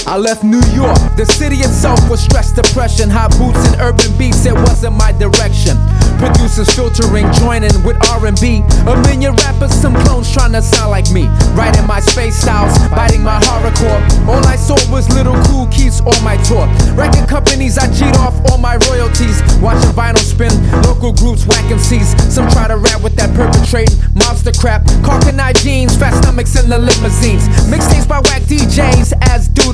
I left New York, the city itself was stress, depression, high boots and urban beats, it wasn't my direction. Producers filtering, joining with R&B. A million rappers, some clones trying to sound like me. Writing my space styles, biting my horrorcore. All I saw was Little Cool Keiths on my tour. Record companies, I cheat off all my royalties. Watching vinyl spin, local groups whack MCs. Some try to rap with that perpetrating monster crap. Carcanine jeans, fat stomachs in the limousines. Mixtapes by whack DJs as dude.